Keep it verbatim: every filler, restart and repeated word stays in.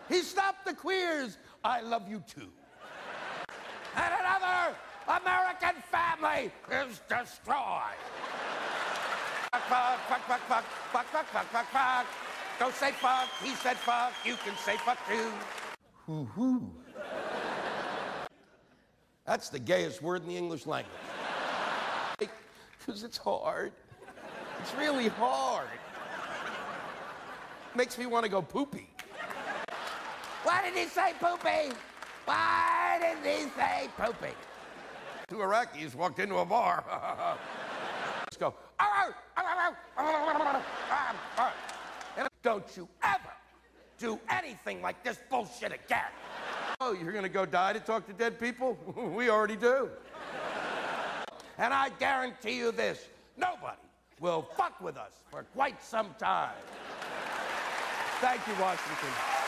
He stopped the queers. I love you too. And another American family is destroyed. Fuck, fuck, fuck, fuck, fuck, fuck, fuck, fuck, fuck, fuck. Don't say fuck. He said fuck. You can say fuck too. Hoo-hoo. That's the gayest word in the English language. Because it's hard. It's really hard. Makes me want to go poopy. Why did he say poopy? Why did he say poopy? Two Iraqis walked into a bar. Let's go. And don't you ever do anything like this bullshit again. Oh, you're gonna go die to talk to dead people? We already do. And I guarantee you this, nobody will fuck with us for quite some time. Thank you, Washington.